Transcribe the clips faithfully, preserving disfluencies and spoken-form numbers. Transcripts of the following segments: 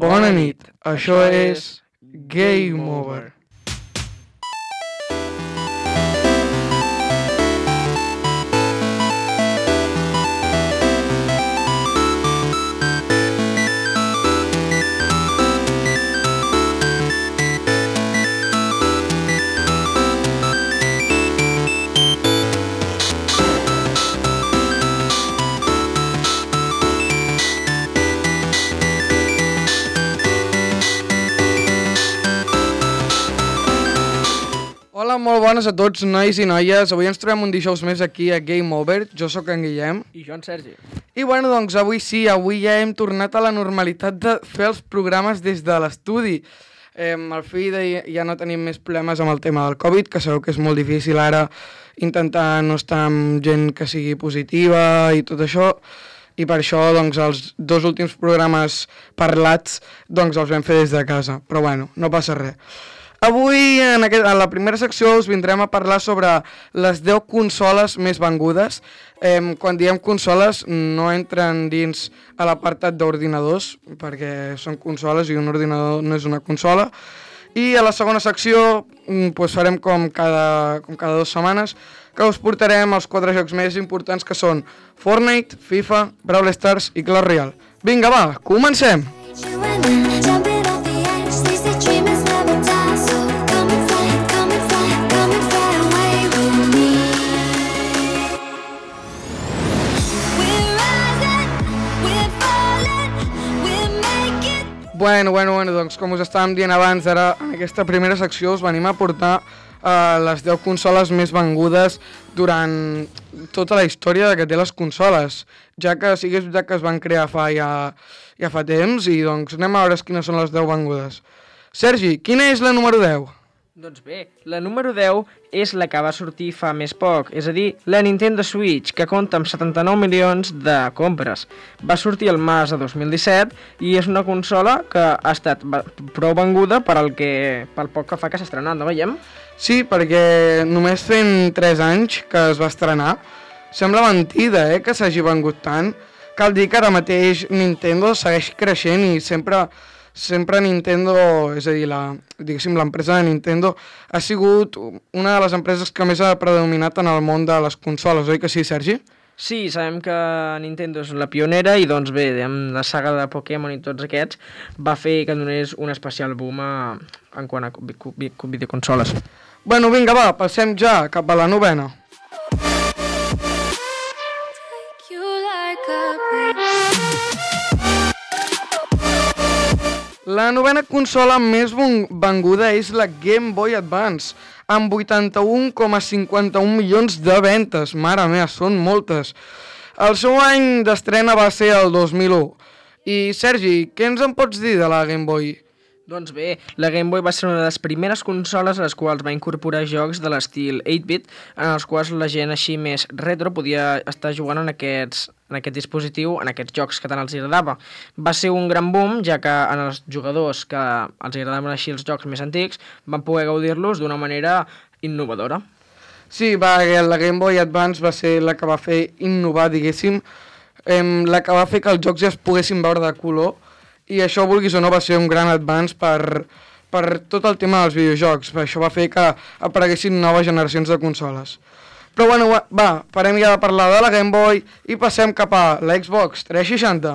Bona nit, això és Game Over. Hola, molt bones a tots, nois i noies. Avui ens trobem un dijous més aquí a Game Over. Jo sóc en Guillem. I jo en Sergi. I bueno, doncs avui sí, avui ja hem tornat a la normalitat de fer els programes des de l'estudi. Eh, al fi de, ja no tenim més problemes amb el tema del Covid, que sabeu que és molt difícil ara intentar no estar amb gent que sigui positiva i tot això. I per això doncs, els dos últims programes parlats doncs, els vam fer des de casa. Però bueno, no passa res. Avui, en, aquest, en la primera secció, us vindrem a parlar sobre les deu consoles més vengudes. Eh, quan diem consoles, no entren dins a l'apartat d'ordinadors, perquè són consoles i un ordinador no és una consola. I a la segona secció, doncs farem com cada, com cada dues setmanes, que us portarem els quatre jocs més importants que són Fortnite, FIFA, Brawl Stars i Clash Royale. Vinga, va, comencem! Bueno, bueno, bueno, doncs com us estàvem dient abans, ara en aquesta primera secció us venim a portar uh, les deu consoles més vengudes durant tota la història que té les consoles, ja que sí que és veritat que es van crear fa ja, ja fa temps i doncs anem a veure quines són les deu vengudes. Sergi, quina és la número deu? Doncs bé, la número deu és la que va sortir fa més poc, és a dir, la Nintendo Switch, que compta amb setanta-nou milions de compres. Va sortir el març de dos mil disset i és una consola que ha estat prou venguda per al que, pel poc que fa que s'ha estrenat, no veiem? Sí, perquè només fent tres anys que es va estrenar, sembla mentida eh, que s'hagi vengut tant. Cal dir que ara mateix Nintendo segueix creixent i sempre... Sempre Nintendo, és a dir, la, diguéssim, l'empresa de Nintendo ha sigut una de les empreses que més ha predominat en el món de les consoles, oi que sí, Sergi? Sí, sabem que Nintendo és la pionera i doncs bé, amb la saga de Pokémon i tots aquests va fer que donés un especial boom a, en quant a videoconsoles. Bueno, vinga, va, passem ja cap a la novena. La novena consola més venguda és la Game Boy Advance, amb vuitanta-un coma cinquanta-un milions de ventes. Mare meva, són moltes. El seu any d'estrena va ser el dos mil u. I, Sergi, què ens en pots dir de la Game Boy? Doncs bé, la Game Boy va ser una de les primeres consoles a les quals va incorporar jocs de l'estil eight bit, en els quals la gent així més retro podia estar jugant en, aquests, en aquest dispositiu, en aquests jocs que tant els agradava. Va ser un gran boom, ja que en els jugadors que els agradaven així els jocs més antics van poder gaudir-los d'una manera innovadora. Sí, va, la Game Boy Advance va ser la que va fer innovar, diguéssim, eh, la que va fer que els jocs ja es poguessin veure de color. I això, vulguis o no, va ser un gran advance per, per tot el tema dels videojocs. Això va fer que apareguessin noves generacions de consoles. Però bueno, va, parem ja de parlar de la Game Boy i passem cap a la Xbox tres seixanta.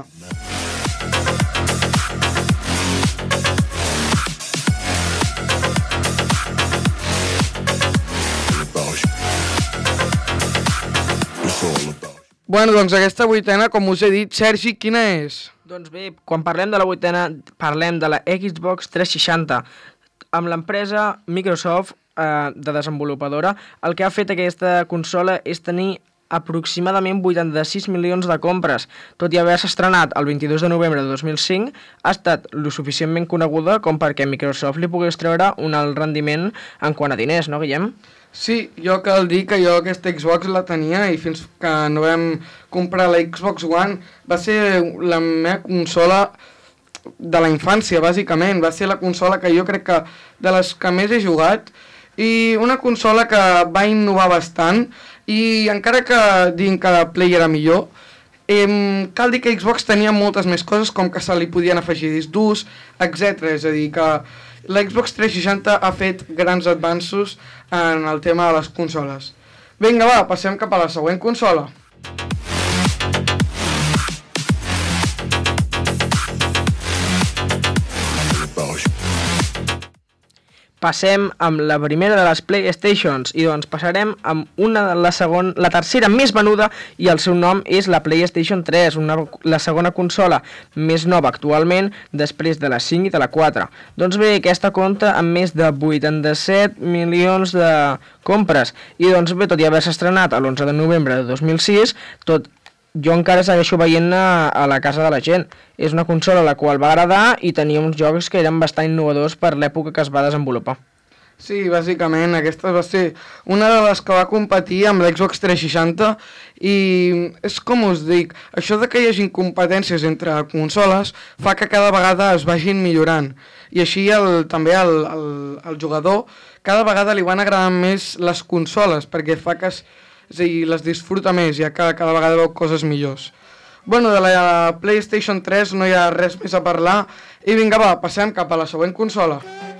Bueno, doncs aquesta vuitena, com us he dit, Sergi, quina és? Doncs bé, quan parlem de la vuitena, parlem de la Xbox tres seixanta. Amb l'empresa Microsoft eh, de desenvolupadora, el que ha fet aquesta consola és tenir aproximadament vuitanta-sis milions de compres. Tot i haver-se estrenat el vint-i-dos de novembre de dos mil cinc, ha estat lo suficientment coneguda com perquè Microsoft li pogués treure un alt rendiment en quant a diners, no, Guillem? Sí, jo cal dir que jo aquesta Xbox la tenia i fins que no vam comprar la Xbox One va ser la meva consola de la infància, bàsicament. Va ser la consola que jo crec que de les que més he jugat i una consola que va innovar bastant i encara que diguin que la Play era millor, Eh, cal dir que Xbox tenia moltes més coses, com que se li podien afegir discs durs, etcètera. És a dir, que la Xbox tres seixanta ha fet grans avanços en el tema de les consoles. Vinga, va, passem cap a la següent consola. Passem amb la primera de les PlayStations i doncs passarem amb una de la segon, la tercera més venuda i el seu nom és la PlayStation tres, una, la segona consola més nova actualment després de la cinc i de la quatre. Doncs bé, aquesta compta amb més de vuitanta-set milions de compres i doncs bé, tot i haver-se estrenat l'onze de novembre de dos mil sis, tot jo encara segueixo veient a, a la casa de la gent. És una consola a la qual va agradar i tenia uns jocs que eren bastant innovadors per l'època que es va desenvolupar. Sí, bàsicament, aquesta va ser una de les que va competir amb l'Xbox tres seixanta i és com us dic, això de que hi hagi competències entre consoles fa que cada vegada es vagin millorant i així el, també el, el, el jugador cada vegada li van agradar més les consoles perquè fa que es És a dir, les disfruta més, ja que cada vegada veu coses millors. Bueno, de la PlayStation tres no hi ha res més a parlar. I vinga, va, passem cap a la següent consola.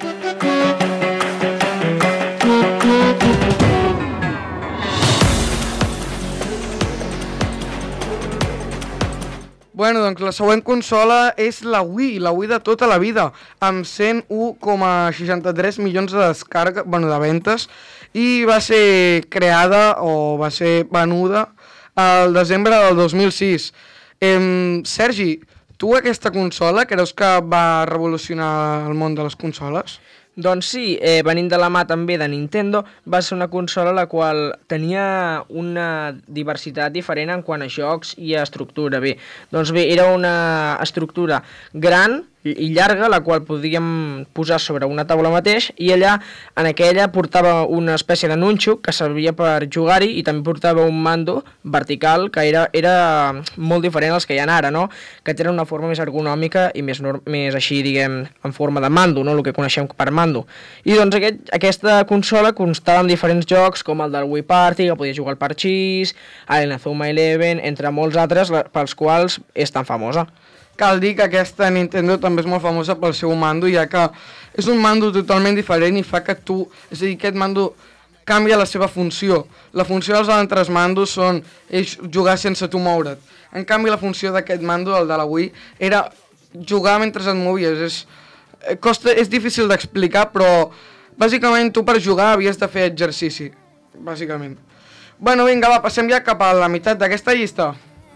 Bueno, doncs la següent consola és la Wii, la Wii de tota la vida, amb cent u coma seixanta-tres milions de descàrregues, bueno, de ventes, i va ser creada o va ser venuda al desembre del dos mil sis. Eh, Sergi, tu aquesta consola creus que va revolucionar el món de les consoles? Doncs sí, eh, venint de la mà també de Nintendo, va ser una consola la qual tenia una diversitat diferent en quant a jocs i a estructura. Bé, doncs bé, era una estructura gran i llarga, la qual podíem posar sobre una taula mateix, i allà, en aquella, portava una espècie de nunxo que servia per jugar-hi i també portava un mando vertical que era, era molt diferent als que hi ha ara, no? Que tenen una forma més ergonòmica i més, més així, diguem, en forma de mando, no? El que coneixem per mando. I doncs aquest, aquesta consola constava en diferents jocs, com el del Wii Party, que podia jugar al parxís, a l'Inazuma Eleven, entre molts altres, pels quals és tan famosa. Cal dir que aquesta Nintendo també és molt famosa pel seu mando, ja que és un mando totalment diferent i fa que tu... És a dir, aquest mando canvia la seva funció. La funció dels altres mandos són és jugar sense tu moure't. En canvi, la funció d'aquest mando, el de la Wii, era jugar mentre et movies. És, costa, és difícil d'explicar, però bàsicament tu per jugar havies de fer exercici, bàsicament. Bueno, vinga, va, passem ja cap a la meitat d'aquesta llista.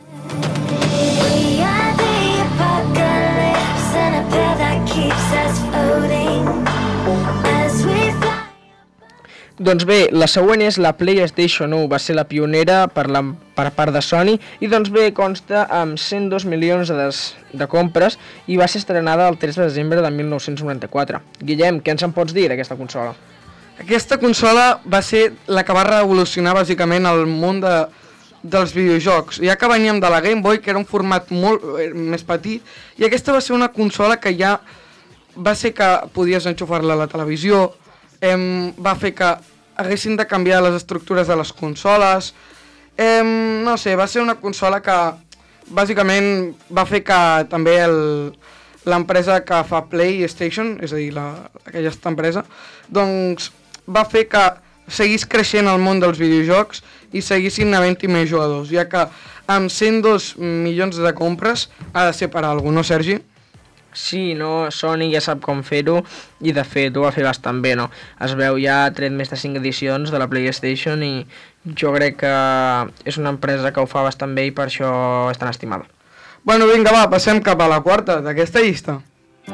Doncs bé, la següent és la PlayStation u, va ser la pionera per, la, per part de Sony i doncs bé, consta amb cent dos milions de, des, de compres i va ser estrenada el tres de desembre de mil nou-cents noranta-quatre. Guillem, què ens en pots dir d'aquesta consola? Aquesta consola va ser la que va revolucionar bàsicament el món de, dels videojocs, ja que veníem de la Game Boy, que era un format molt eh, més petit, i aquesta va ser una consola que ja va ser que podies enxufar-la a la televisió, eh, va fer que haguessin de canviar les estructures de les consoles, eh, no sé, va ser una consola que bàsicament va fer que també l'empresa que fa PlayStation, és a dir, la, aquesta empresa, doncs va fer que seguís creixent el món dels videojocs i seguissin havent-hi més jugadors, ja que amb cent dos milions de compres ha de ser per alguna cosa, no, Sergi? Sí, no, Sony ja sap com fer-ho i de fet ho va fer bastant bé, no? Es veu, ja ha tret més de cinc edicions de la PlayStation i jo crec que és una empresa que ho fa bastant bé i per això és tan estimada. Bueno, vinga, va, passem cap a la quarta d'aquesta llista.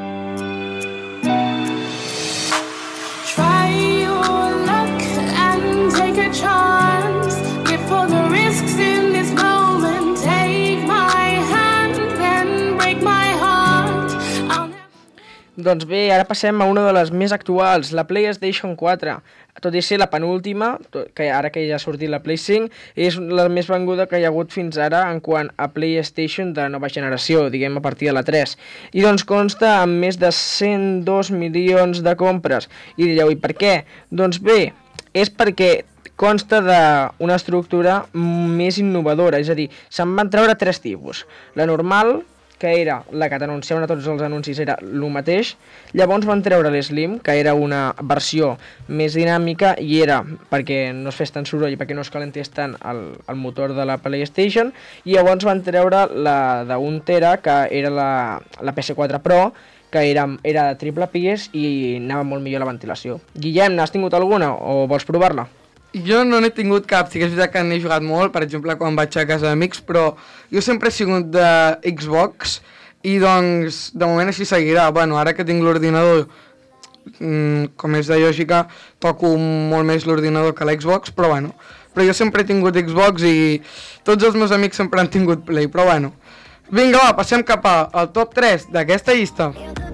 Doncs bé, ara passem a una de les més actuals, la PlayStation quatre. Tot i ser la penúltima, que ara que ja ha sortit la Play cinc, és la més venguda que hi ha hagut fins ara en quant a PlayStation de nova generació, diguem a partir de la tres. I doncs consta amb més de cent dos milions de compres. I direu, i per què? Doncs bé, és perquè consta d'una estructura més innovadora, és a dir, se'n van treure tres tipus. La normal, que era la que t'anunciaven a tots els anuncis, era el mateix. Llavors van treure l'Slim, que era una versió més dinàmica i era perquè no es fes tant soroll i perquè no es calentés tant el, el motor de la PlayStation, i llavors van treure la d'un tera, que era la, la P S quatre Pro, que era, era de triple pis i anava molt millor la ventilació. Guillem, n'has tingut alguna o vols provar-la? Jo no n'he tingut cap, sí que és veritat que n'he jugat molt, per exemple quan vaig a casa d'amics, però jo sempre he sigut de Xbox i doncs de moment així seguirà. Bueno, ara que tinc l'ordinador, mmm, com és de lògica, toco molt més l'ordinador que l'Xbox, però bueno, però jo sempre he tingut Xbox i tots els meus amics sempre han tingut Play, però bueno. Vinga, va, passem cap al top tres d'aquesta llista.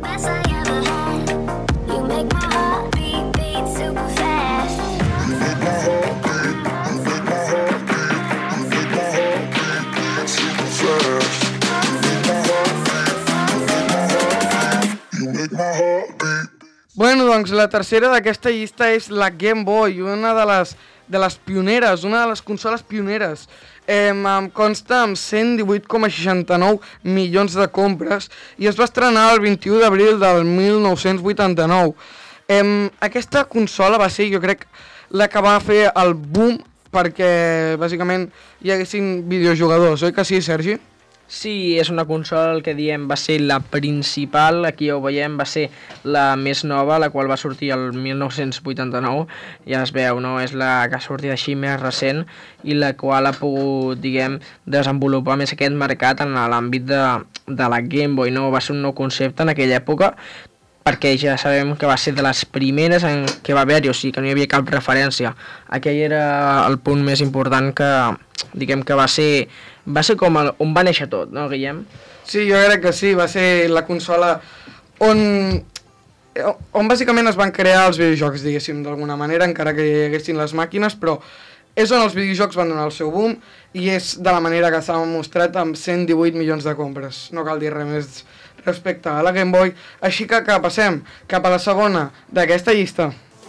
Bueno, doncs la tercera d'aquesta llista és la Game Boy, una de les, de les pioneres, una de les consoles pioneres. Eh, em consta amb cent divuit coma seixanta-nou milions de compres i es va estrenar el vint-i-u d'abril del mil nou-cents vuitanta-nou. Eh, aquesta consola va ser, jo crec, la que va fer el boom perquè bàsicament hi haguessin videojugadors, oi que sí, Sergi? Sí, és una consola, el que diem, va ser la principal, aquí ja ho veiem, va ser la més nova, la qual va sortir el mil nou-cents vuitanta-nou, ja es veu, no? És la que ha sortit així més recent i la qual ha pogut, diguem, desenvolupar més aquest mercat en l'àmbit de, de la Game Boy, no? Va ser un nou concepte en aquella època, perquè ja sabem que va ser de les primeres en què va haver-hi, o sigui que no hi havia cap referència. Aquell era el punt més important que, diguem, que va ser, va ser com el, on va néixer tot, no, Guillem? Sí, jo crec que sí, va ser la consola on, on bàsicament es van crear els videojocs, diguéssim, d'alguna manera, encara que hi haguessin les màquines, però és on els videojocs van donar el seu boom i és de la manera que s'ha mostrat amb cent divuit milions de compres. No cal dir res més respecte a la Game Boy, així que, que passem cap a la segona d'aquesta llista.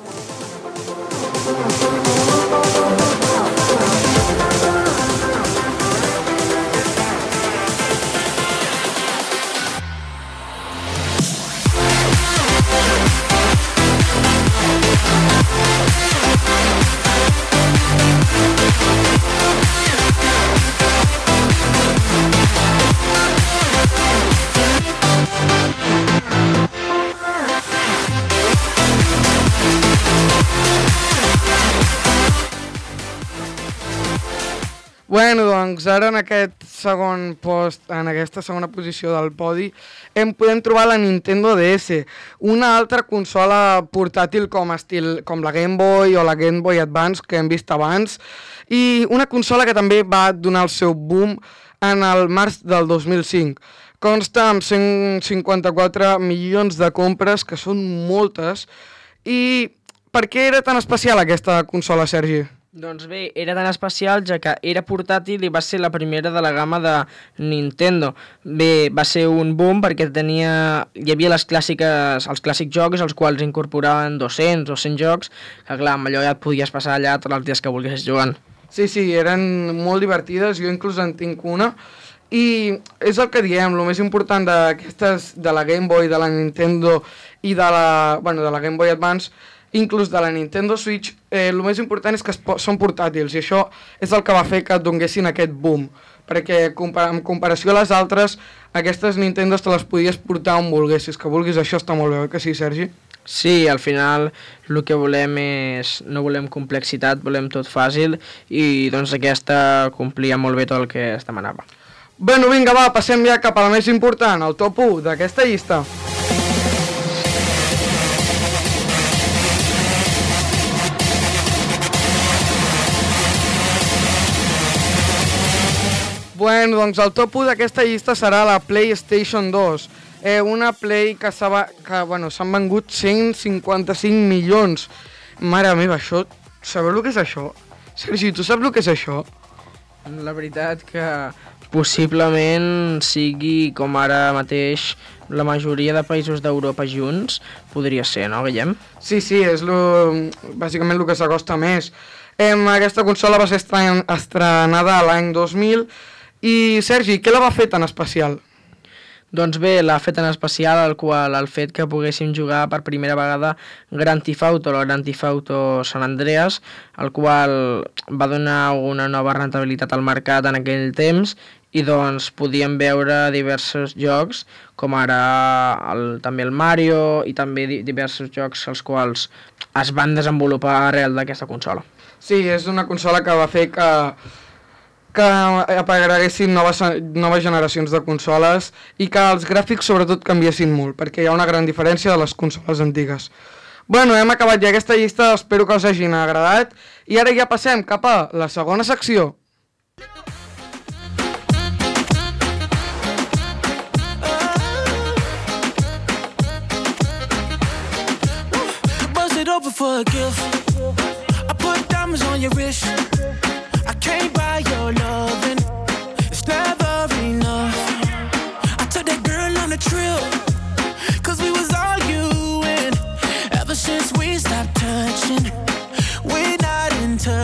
Bueno, doncs ara en aquest segon post, en aquesta segona posició del podi, em podem trobar la Nintendo D S, una altra consola portàtil com estil com la Game Boy o la Game Boy Advance que hem vist abans, i una consola que també va donar el seu boom en el març del dos mil cinc. Consta amb cent cinquanta-quatre milions de compres, que són moltes, i per què era tan especial aquesta consola, Sergi? Doncs bé, era tan especial ja que era portàtil i va ser la primera de la gamma de Nintendo. Bé, va ser un boom perquè tenia, hi havia les clàssiques, els clàssics jocs els quals incorporaven dos-cents o cent jocs, que clar, amb allò ja et podies passar allà tots els dies que volguessis jugant. Sí, sí, eren molt divertides, jo inclús en tinc una, i és el que diem, el més important d'aquestes, de la Game Boy, de la Nintendo i de la, bueno, de la Game Boy Advance, inclús de la Nintendo Switch, eh, el més important és que es po són portàtils i això és el que va fer que donguessin aquest boom, perquè compar en comparació a les altres, aquestes Nintendos te les podies portar on volguessis, que vulguis, això està molt bé, que sí, Sergi? Sí, al final el que volem és, no volem complexitat, volem tot fàcil i doncs aquesta complia molt bé tot el que es demanava. Bueno, vinga, va, passem ja cap a la més important, el top u d'aquesta llista. Bueno, doncs el top u d'aquesta llista serà la PlayStation dos. Eh, una Play que s'han bueno, vengut cent cinquanta-cinc milions. Mare meva, això... Sabeu el que és això? Sergi, tu saps el que és això? La veritat que possiblement sigui com ara mateix la majoria de països d'Europa junts, podria ser, no, Guillem? Sí, sí, és lo, bàsicament el que s'acosta més. Em, aquesta consola va ser estren estrenada l'any dos mil i, Sergi, què la va fer tan especial? Doncs bé, l'ha fet en especial el qual el fet que poguéssim jugar per primera vegada Grand Theft Auto, el Grand Theft Auto San Andreas, el qual va donar una nova rentabilitat al mercat en aquell temps i doncs podíem veure diversos jocs com ara el, també el Mario i també di diversos jocs els quals es van desenvolupar arrel d'aquesta consola. Sí, és una consola que va fer que que apareguessin noves, noves generacions de consoles i que els gràfics sobretot canviessin molt, perquè hi ha una gran diferència de les consoles antigues. Bueno, hem acabat ja aquesta llista, espero que us hagin agradat, i ara ja passem cap a la segona secció. I can't buy your loving, it's never enough. I took that girl on a trip, cause we was arguing. Ever since we stopped touching, we're not in touch.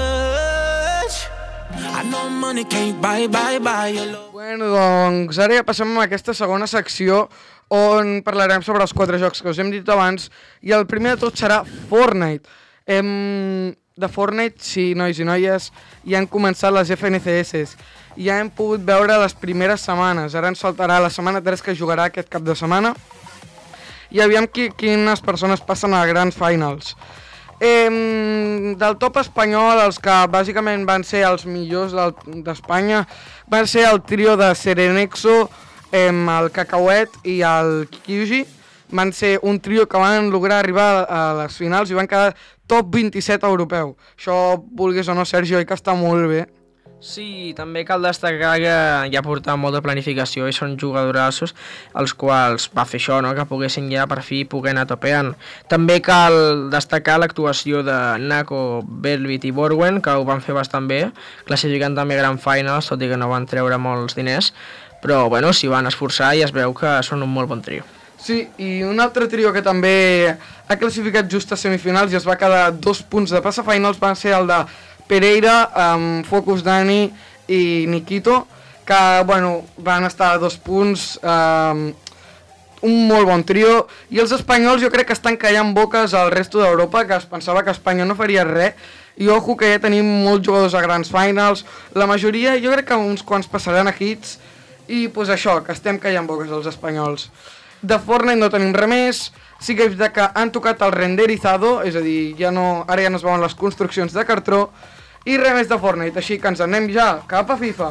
I know money can't buy, buy, buy your love. Bueno, doncs ara ja passem a aquesta segona secció on parlarem sobre els quatre jocs que us hem dit abans i el primer de tot serà Fortnite. Hem... de Fortnite, sí, nois i noies, ja han començat les F N C S. Ja hem pogut veure les primeres setmanes. Ara ens faltarà la setmana tres que jugarà aquest cap de setmana. I aviam qui, quines persones passen a grans finals. Eh, del top espanyol, els que bàsicament van ser els millors d'Espanya, van ser el trio de Serenexo, eh, el Cacauet i el Kyuji. Van ser un trio que van lograr arribar a les finals i van quedar top vint-i-set europeu. Això, vulguis o no, Sergi, oi que està molt bé? Sí, també cal destacar que ja portaven molta planificació i són jugadorassos els quals va fer això, no? Que poguessin ja per fi poder anar topeant. També cal destacar l'actuació de Nako, Velvet i Borwen, que ho van fer bastant bé, classificant també Grand Finals, tot i que no van treure molts diners, però bueno, s'hi van esforçar i es veu que són un molt bon trio. Sí, i un altre trio que també ha classificat just a semifinals i es va quedar dos punts de passa finals van ser el de Pereira, um, Focus Dani i Nikito, que bueno, van estar a dos punts, um, un molt bon trio, i els espanyols jo crec que estan callant boques al resto d'Europa, que es pensava que Espanya no faria res, i ojo que ja tenim molts jugadors a grans finals, la majoria jo crec que uns quants passaran a hits, i pues això, que estem callant boques els espanyols. De Fortnite no tenim res més, sí que és veritat que han tocat el renderizado, és a dir, ja no, ara ja no es veuen les construccions de cartró, i res més de Fortnite, així que ens anem ja cap a FIFA.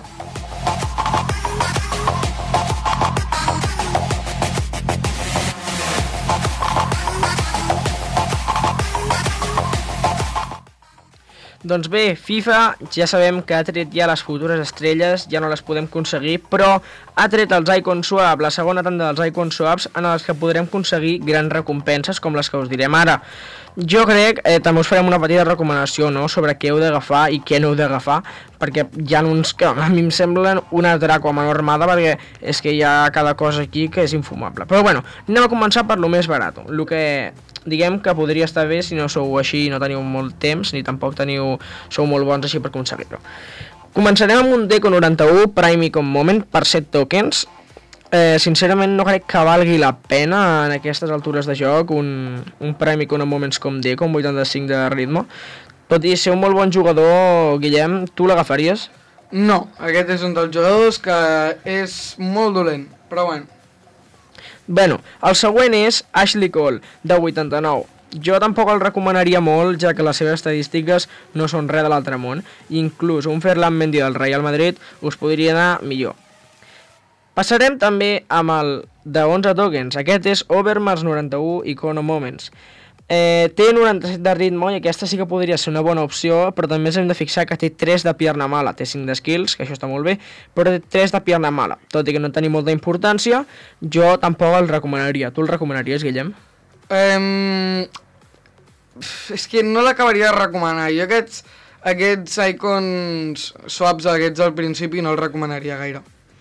Doncs bé, FIFA ja sabem que ha tret ja les futures estrelles, ja no les podem aconseguir, però ha tret els Icon Swap, la segona tanda dels Icon Swaps, en els que podrem aconseguir grans recompenses, com les que us direm ara. Jo crec, eh, també us farem una petita recomanació, no?, sobre què heu d'agafar i què no heu d'agafar, perquè hi ha uns que a mi em semblen una draco a mano armada, perquè és que hi ha cada cosa aquí que és infumable. Però bueno, anem a començar per lo més barat, el que diguem que podria estar bé si no sou així i no teniu molt temps, ni tampoc teniu, sou molt bons així per aconseguir-ho. Començarem amb un Deco noranta-u Prime Icon Moment per set tokens. Eh, sincerament no crec que valgui la pena en aquestes altures de joc un, un Prime Icon Moments com Deco amb vuitanta-cinc de ritme. Tot i ser un molt bon jugador, Guillem, tu l'agafaries? No, aquest és un dels jugadors que és molt dolent, però bueno. Bueno, el següent és Ashley Cole, de vuitanta-nou. Jo tampoc el recomanaria molt, ja que les seves estadístiques no són res de l'altre món. Inclús un Ferland Mendy del Real Madrid us podria anar millor. Passarem també amb el de onze tokens. Aquest és Overmars noranta-u Icono Moments. Eh, té noranta-set de ritme i aquesta sí que podria ser una bona opció, però també ens hem de fixar que té tres de pierna mala, té cinc de skills, que això està molt bé, però té tres de pierna mala. Tot i que no té molta importància, jo tampoc el recomanaria. Tu el recomanaries, Guillem? Um, és que no l'acabaria de recomanar. Jo aquests, aquests icons swaps, aquests al principi, no els recomanaria gaire.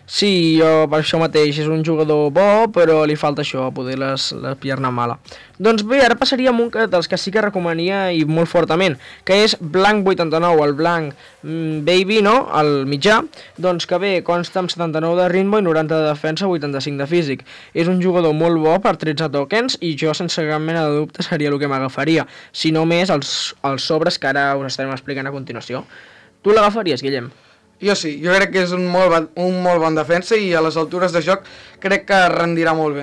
Sí, jo per això mateix, és un jugador bo, però li falta això, poder les, la pierna mala. Doncs bé, ara passaríem un dels que sí que recomanaria i molt fortament, que és Blanc vuitanta-nou, el Blanc mm, Baby, no?, el mitjà, doncs que bé, consta amb setanta-nou de ritme i noranta de defensa, vuitanta-cinc de físic. És un jugador molt bo per tretze tokens i jo sense cap mena de dubte seria el que m'agafaria, si no més els, els sobres que ara us estarem explicant a continuació. Tu l'agafaries, Guillem? Jo sí, jo crec que és un molt, bon, un molt bon defensa i a les altures de joc crec que rendirà molt bé.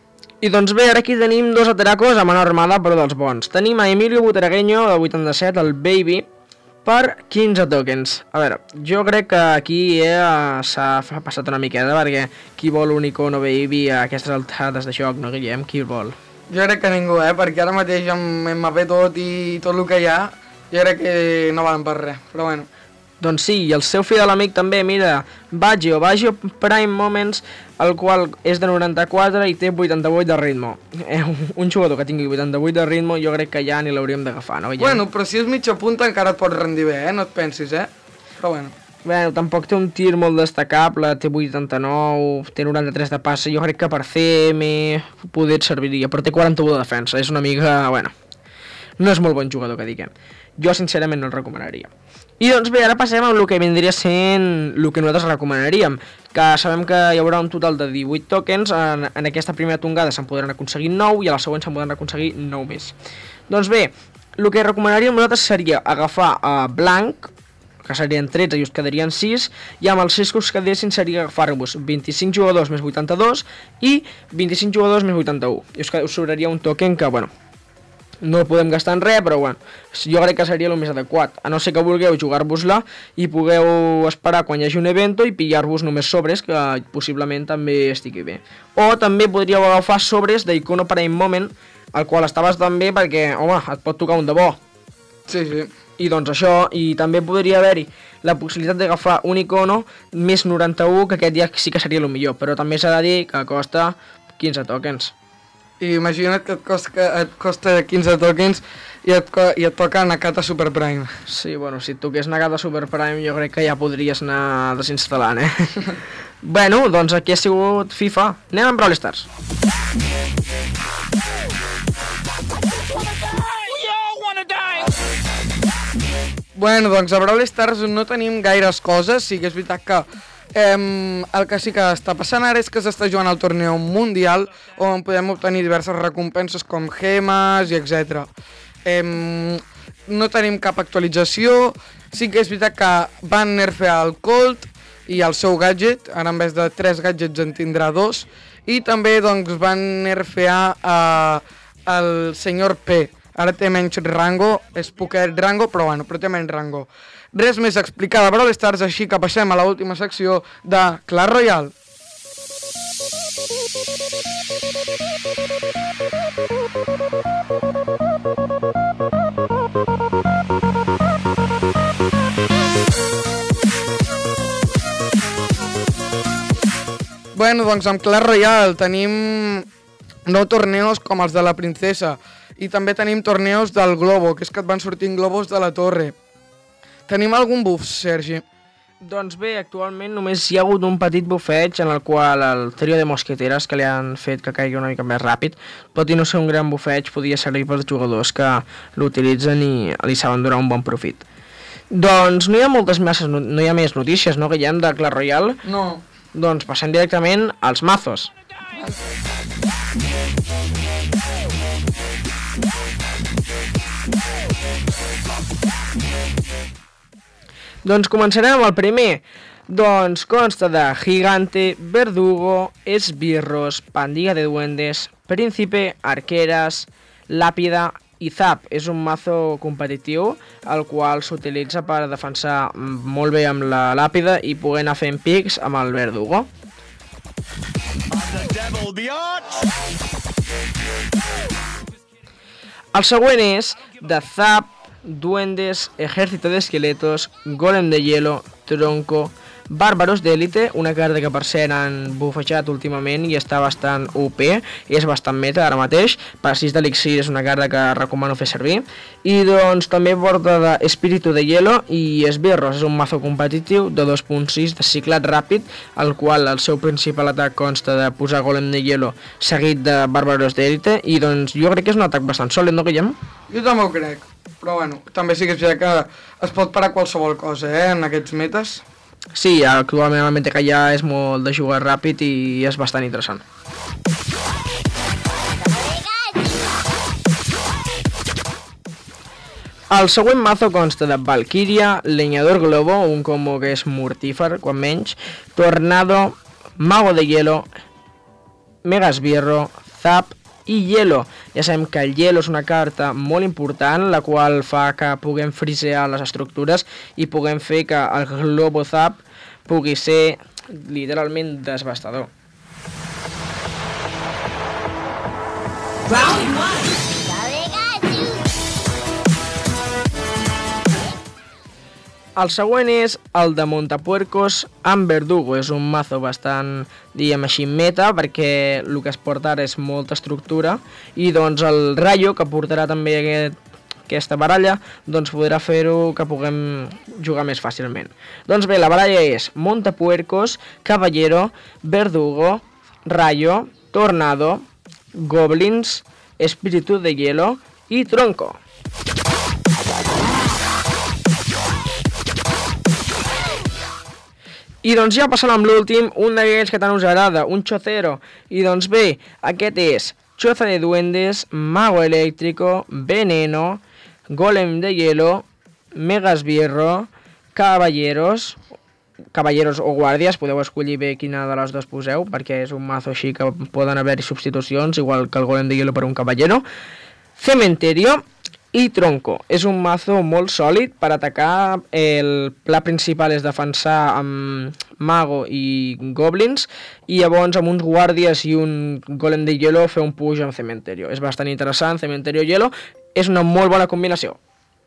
I doncs bé, ara aquí tenim dos ateracos a mano armada però dels bons. Tenim a Emilio Butragueño de vuitanta-set, el Baby, per quinze tokens. A veure, jo crec que aquí eh, s'ha passat una miqueta perquè qui vol un icono Baby a aquestes altades de joc, no Guillem? Qui el vol? Jo crec que ningú, eh, perquè ara mateix amb Mbappé tot i tot el que hi ha, jo crec que no valen per res, però bueno. Doncs sí, i el seu fill de l'amic també, mira, Baggio, Baggio Prime Moments, el qual és de noranta-quatre i té vuitanta-vuit de ritme. Eh, un jugador que tingui vuitanta-vuit de ritme jo crec que ja ni l'hauríem d'agafar, no? Ja... Bueno, però si és mitja punta encara et pot rendir bé, eh? No et pensis, eh? Però bueno. Bueno, tampoc té un tir molt destacable, té vuitanta-nou, té noranta-tres de passa, jo crec que per C M poder et serviria, però té quaranta-u de defensa, és una mica, bueno, no és molt bon jugador que diguem. Jo sincerament no el recomanaria. I doncs bé, ara passem amb el que vindria sent el que nosaltres recomanaríem, que sabem que hi haurà un total de divuit tokens, en, en aquesta primera tongada se'n podran aconseguir nou i a la següent se'n podran aconseguir nou més. Doncs bé, el que recomanaríem nosaltres seria agafar a uh, Blanc, que serien tretze i us quedarien sis, i amb els sis que us quedessin seria agafar-vos vint-i-cinc jugadors més vuitanta-dos i vint-i-cinc jugadors més vuitanta-u. I us, us sobraria un token que, bueno, no el podem gastar en res, però bueno, jo crec que seria el més adequat, a no ser que vulgueu jugar-vos-la i pugueu esperar quan hi hagi un evento i pillar-vos només sobres, que possiblement també estigui bé. O també podríeu agafar sobres d'Icono Prime Moment, el qual està bastant bé perquè, home, et pot tocar un de bo. Sí, sí. I doncs això, i també podria haver-hi la possibilitat d'agafar un icono més noranta-u, que aquest ja sí que seria el millor, però també s'ha de dir que costa quinze tokens. I imagina't que et costa, et costa quinze tokens i et, i et toca Nakata Super Prime. Sí, bueno, si et toqués Nakata Super Prime jo crec que ja podries anar desinstal·lant, eh? Bueno, doncs aquí ha sigut FIFA. Anem amb Brawl Stars. Bueno, doncs a Brawl Stars no tenim gaires coses, sí que és veritat que Eh, el que sí que està passant ara és que s'està jugant al torneo mundial on podem obtenir diverses recompenses com gemes i etcètera. Eh, no tenim cap actualització, sí que és veritat que van nerfear el Colt i el seu gadget, ara en vez de tres gadgets en tindrà dos, i també doncs, van nerfear eh, el senyor P. Ara té menys rango, és poquet rango, però bueno, però té menys rango. Res més a explicar de Brawl Stars, així que passem a l'última secció de Clash Royale. Bueno, doncs amb Clash Royale tenim nou torneos com els de la princesa i també tenim torneos del Globo, que és que et van sortint globos de la torre. Tenim algun buff, Sergi? Doncs bé, actualment només hi ha hagut un petit bufeig en el qual el trio de mosqueteres que li han fet que caigui una mica més ràpid, tot i no ser un gran bufeig, podia servir pels jugadors que l'utilitzen i li saben donar un bon profit. Doncs no hi ha moltes masses, no, no hi ha més notícies, no, que hi ha de Clash Royale? No. Doncs passem directament als mazos. Doncs començarem amb el primer. Doncs consta de Gigante, Verdugo, Esbirros, Pandilla de Duendes, Príncipe, Arqueras, Làpida i Zap. És un mazo competitiu, el qual s'utilitza per defensar molt bé amb la Làpida i poder anar fent pics amb el Verdugo. El següent és de Zap, Duendes, Ejército de Esqueletos, Golem de Hielo, Tronco, Bàrbaros d'Elite, una carta que per cert han bufejat últimament i està bastant O P, és bastant meta ara mateix. Per sis d'Elixir és una carta que recomano fer servir. I doncs també porta de Espíritu de Hielo i Esbirros, és un mazo competitiu de dos punt sis de ciclat ràpid, el qual el seu principal atac consta de posar Golem de Hielo seguit de Bàrbaros d'Elite, i doncs jo crec que és un atac bastant sòlid, no, Guillem? Jo també ho crec, però bueno, també sí que és veritat que es pot parar qualsevol cosa, eh, en aquests metes. Sí, actualment el meta que hi ha és molt de jugar ràpid i és bastant interessant. El següent mazo consta de Valkyria, Leñador Globo, un combo que és mortífer, quan menys, Tornado, Mago de Hielo, Mega Esbirro, Zap i Hielo. Ja sabem que el Hielo és una carta molt important, la qual fa que puguem frisear les estructures i puguem fer que el Globo Zap pugui ser literalment devastador. Round one. El següent és el de Montapuercos amb Verdugo. És un mazo bastant, diguem així, meta, perquè el que es porta ara és molta estructura, i doncs el Rayo, que portarà també aquest, aquesta baralla, doncs podrà fer-ho que puguem jugar més fàcilment. Doncs bé, la baralla és Montapuercos, Caballero, Verdugo, Rayo, Tornado, Goblins, Espíritu de Hielo i Tronco. I doncs ja passant amb l'últim, un d'aquells que tant us agrada, un Chocero. I doncs bé, aquest és Choza de Duendes, Mago Eléctrico, Veneno, Golem de Hielo, Mega Esbirro, Caballeros, Caballeros o Guàrdies, podeu escollir bé quina de les dues poseu, perquè és un mazo així que poden haver-hi substitucions, igual que el Golem de Hielo per un Caballero, Cementerio i Tronco. És un mazo molt sòlid per atacar. El pla principal és defensar amb Mago i Goblins, i llavors amb uns Guàrdies i un Golem de Hielo fer un push amb Cementerio. És bastant interessant, Cementerio i Hielo és una molt bona combinació.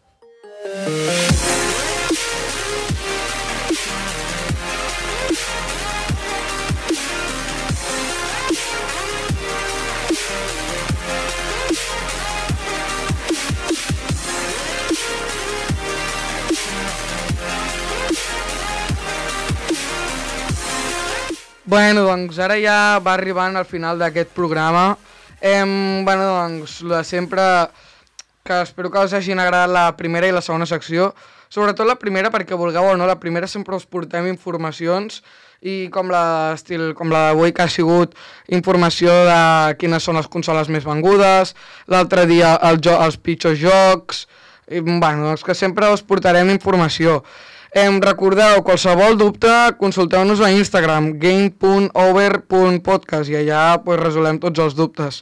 Bueno, doncs ara ja va arribant al final d'aquest programa. Em, bueno, doncs, lo de sempre, que espero que us hagin agradat la primera i la segona secció. Sobretot la primera, perquè vulgueu o no, la primera sempre us portem informacions, i com la, estil, com la d'avui, que ha sigut informació de quines són les consoles més vengudes, l'altre dia el jo, els pitjors jocs, i, bueno, doncs que sempre us portarem informació. Em recordeu, qualsevol dubte, consulteu-nos a Instagram, game punt over punt podcast, i allà pues, resolem tots els dubtes.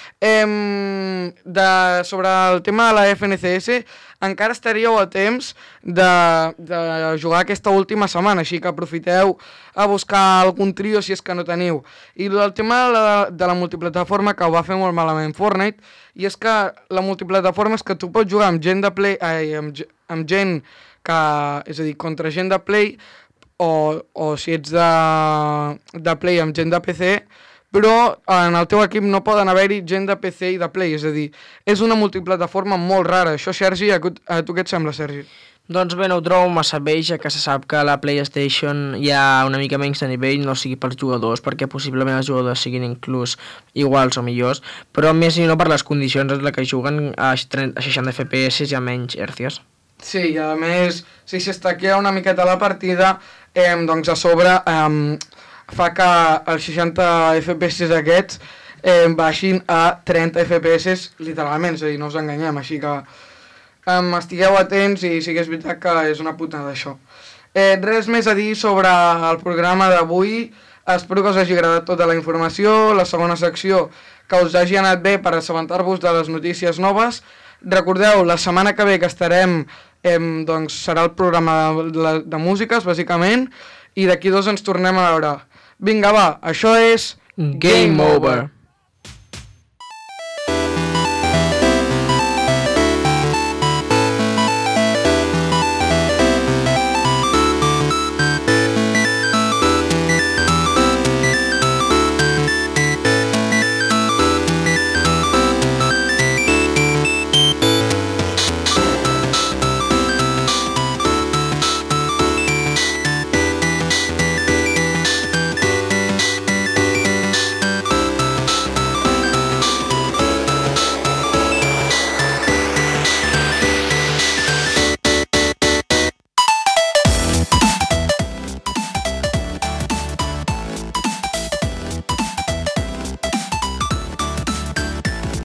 Em, de, sobre el tema de la F N C S, encara estaríeu a temps de, de jugar aquesta última setmana, així que aprofiteu a buscar algun trio si és que no teniu. I el tema de la, de la multiplataforma, que ho va fer molt malament Fortnite, i és que la multiplataforma és que tu pots jugar amb gent de Play, ai, amb, amb gent que, és a dir, contra gent de Play, o, o si ets de, de Play amb gent de P C, però en el teu equip no poden haver-hi gent de P C i de Play, és a dir, és una multiplataforma molt rara. Això, Sergi, a tu què et sembla, Sergi? Doncs bé, no ho trobo massa bé, ja que se sap que a la PlayStation hi ha una mica menys de nivell, no sigui pels jugadors, perquè possiblement els jugadors siguin inclús iguals o millors, però més i no per les condicions en les que juguen a seixanta F P S i a menys hercios. Sí, i a més, si s'estaquea una miqueta la partida, eh, doncs a sobre eh, fa que els seixanta F P S aquests eh, baixin a trenta F P S literalment, és a dir, no us enganyem, així que eh, estigueu atents, i sí que és veritat que és una putada això. Eh, res més a dir sobre el programa d'avui. Espero que us hagi agradat tota la informació, la segona secció que us hagi anat bé per assabentar-vos de les notícies noves. Recordeu, la setmana que ve que estarem, eh, doncs serà el programa de, de músiques, bàsicament, i d'aquí dos ens tornem a veure. Vinga, va, això és Game Over.